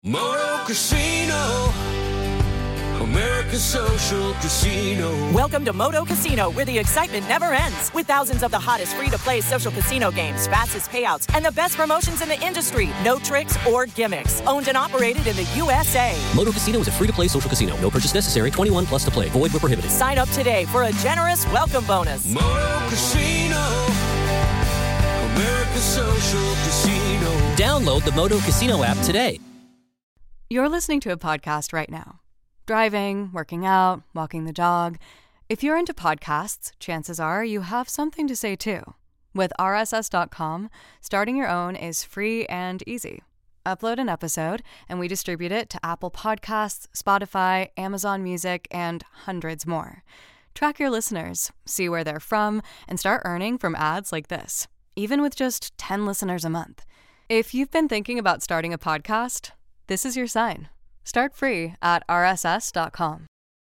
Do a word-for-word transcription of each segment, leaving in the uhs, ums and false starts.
Moto Casino, America's Social Casino. Welcome to Moto Casino, where the excitement never ends. With thousands of the hottest free-to-play social casino games, fastest payouts, and the best promotions in the industry. No tricks or gimmicks. Owned and operated in the U S A. Moto Casino is a free-to-play social casino. No purchase necessary. twenty-one plus to play. Void where prohibited. Sign up today for a generous welcome bonus. Moto Casino, America's Social Casino. Download the Moto Casino app today. You're listening to a podcast right now. Driving, working out, walking the dog. If you're into podcasts, chances are you have something to say too. With R S S dot com, starting your own is free and easy. Upload an episode, and we distribute it to Apple Podcasts, Spotify, Amazon Music, and hundreds more. Track your listeners, see where they're from, and start earning from ads like this, even with just ten listeners a month. If you've been thinking about starting a podcast, this is your sign. Start free at R S S dot com.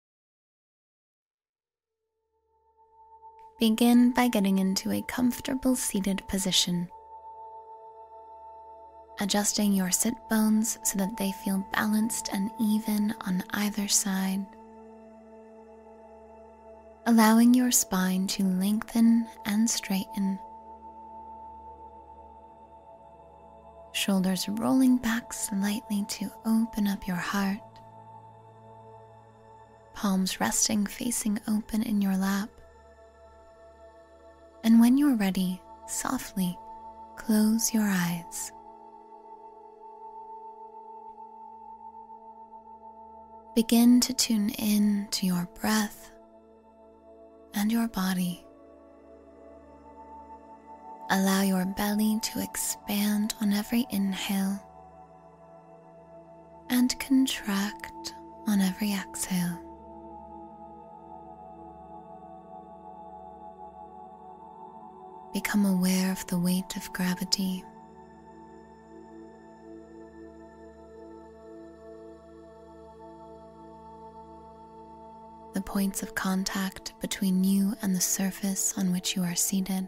Begin by getting into a comfortable seated position. Adjusting your sit bones so that they feel balanced and even on either side. Allowing your spine to lengthen and straighten. Shoulders rolling back slightly to open up your heart. Palms resting facing open in your lap. And when you're ready, softly close your eyes. Begin to tune in to your breath and your body. Allow your belly to expand on every inhale and contract on every exhale. Become aware of the weight of gravity. The points of contact between you and the surface on which you are seated.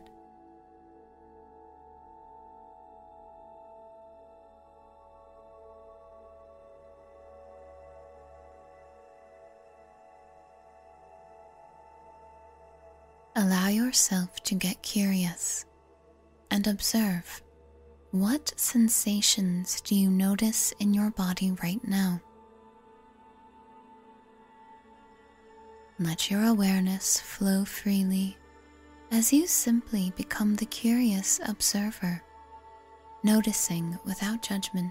Allow yourself to get curious and observe. What sensations do you notice in your body right now? Let your awareness flow freely as you simply become the curious observer, noticing without judgment.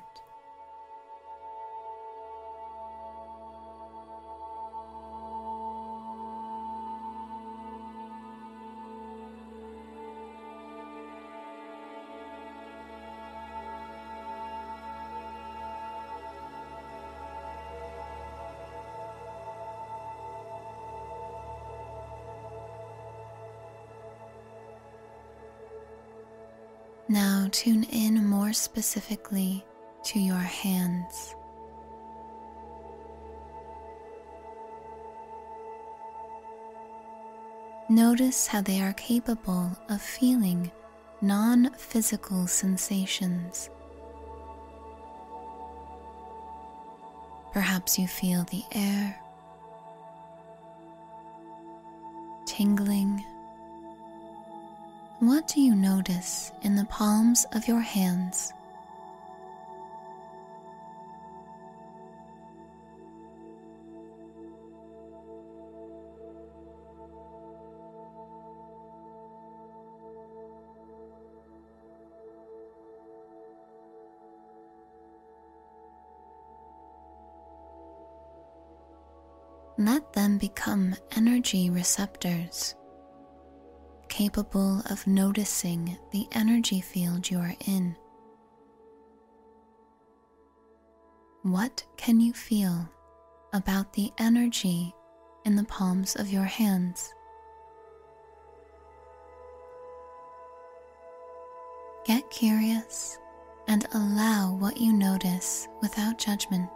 Now tune in more specifically to your hands. Notice how they are capable of feeling non-physical sensations. Perhaps you feel the air, tingling. What do you notice in the palms of your hands? Let them become energy receptors, capable of noticing the energy field you are in. What can you feel about the energy in the palms of your hands? Get curious and allow what you notice without judgment.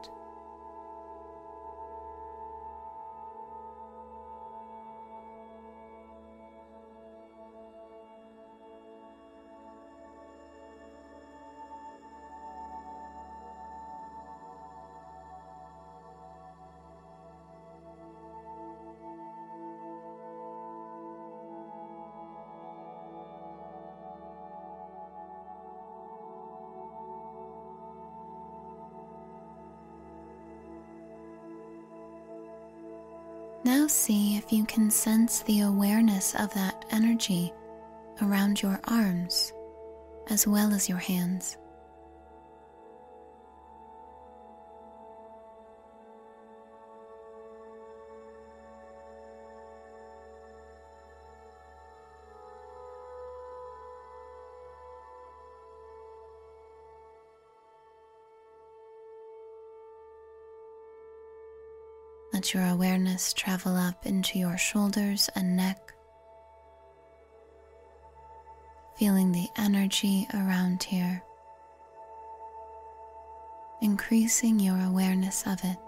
Now see if you can sense the awareness of that energy around your arms as well as your hands. Let your awareness travel up into your shoulders and neck, feeling the energy around here, increasing your awareness of it,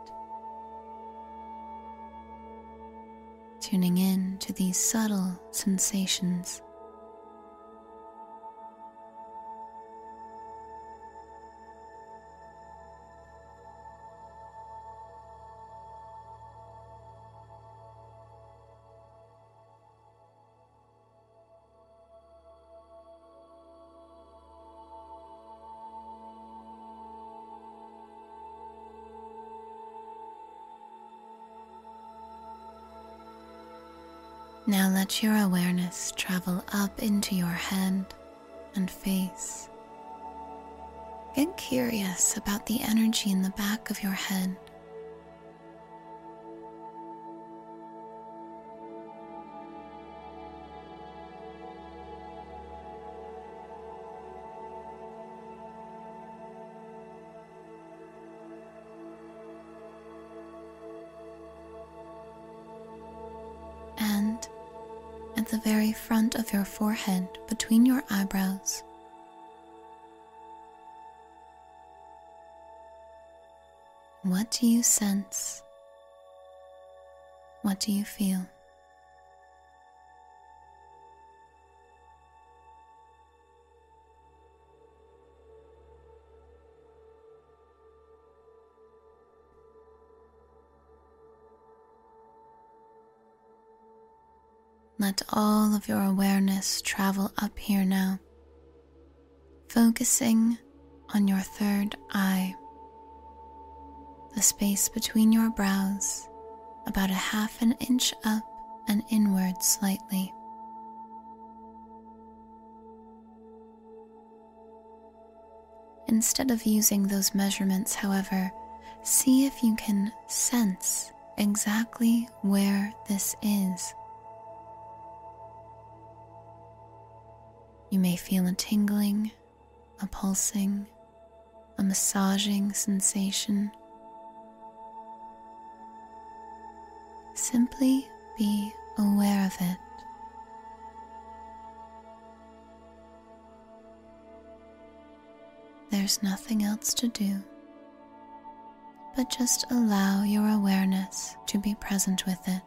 tuning in to these subtle sensations. Now let your awareness travel up into your head and face. Get curious about the energy in the back of your head. And at the very front of your forehead, between your eyebrows, what do you sense? What do you feel? Let all of your awareness travel up here now, focusing on your third eye, the space between your brows, about a half an inch up and inward slightly. Instead of using those measurements, however, see if you can sense exactly where this is. You may feel a tingling, a pulsing, a massaging sensation. Simply be aware of it. There's nothing else to do, but just allow your awareness to be present with it.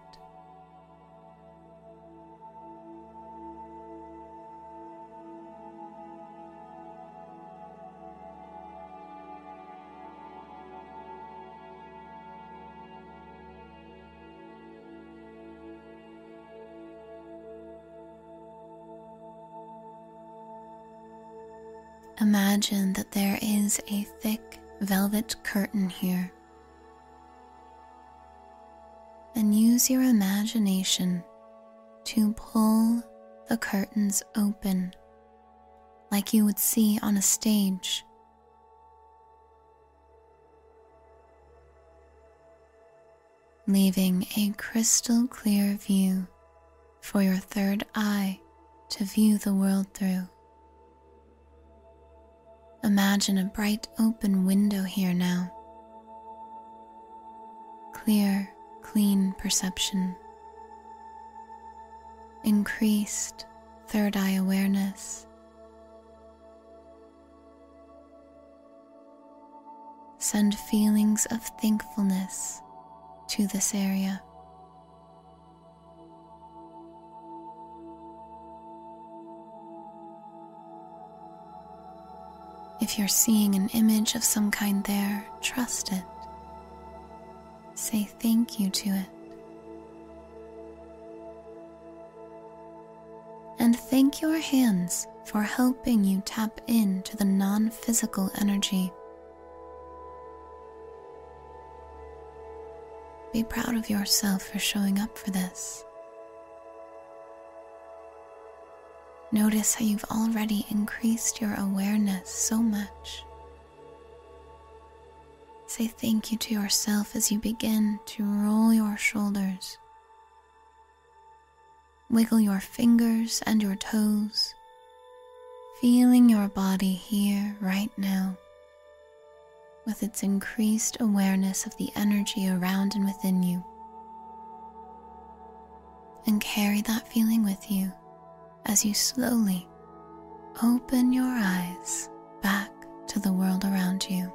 Imagine that there is a thick velvet curtain here, and use your imagination to pull the curtains open like you would see on a stage. Leaving a crystal clear view for your third eye to view the world through. Imagine a bright open window here now. Clear, clean perception. Increased third eye awareness. Send feelings of thankfulness to this area. If you're seeing an image of some kind there, trust it. Say thank you to it. And thank your hands for helping you tap into the non-physical energy. Be proud of yourself for showing up for this. Notice how you've already increased your awareness so much. Say thank you to yourself as you begin to roll your shoulders. Wiggle your fingers and your toes, feeling your body here right now, with its increased awareness of the energy around and within you. And carry that feeling with you as you slowly open your eyes back to the world around you.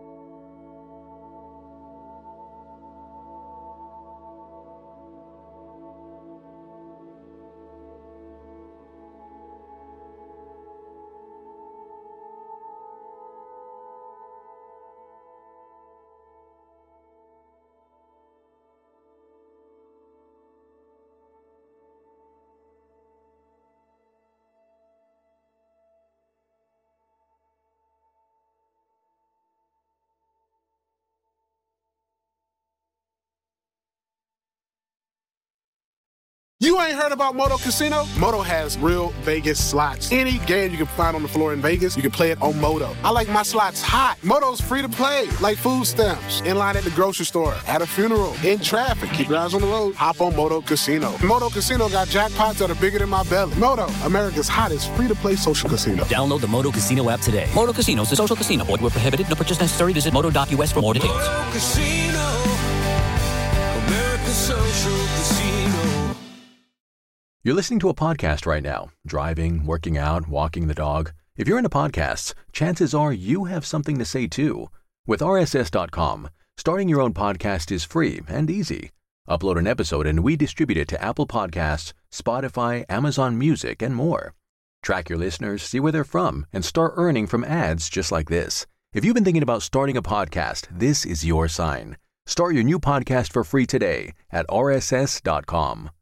You ain't heard about Moto Casino? Moto has real Vegas slots. Any game you can find on the floor in Vegas, you can play it on Moto. I like my slots hot. Moto's free to play, like food stamps. In line at the grocery store, at a funeral, in traffic. Keep your eyes on the road. Hop on Moto Casino. Moto Casino got jackpots that are bigger than my belly. Moto, America's hottest free-to-play social casino. Download the Moto Casino app today. Moto Casino is a social casino. Void where prohibited. No purchase necessary. Visit moto dot u s for more details. Moto Casino, America's social casino. You're listening to a podcast right now, driving, working out, walking the dog. If you're into podcasts, chances are you have something to say too. With R S S dot com, starting your own podcast is free and easy. Upload an episode and we distribute it to Apple Podcasts, Spotify, Amazon Music, and more. Track your listeners, see where they're from, and start earning from ads just like this. If you've been thinking about starting a podcast, this is your sign. Start your new podcast for free today at R S S dot com.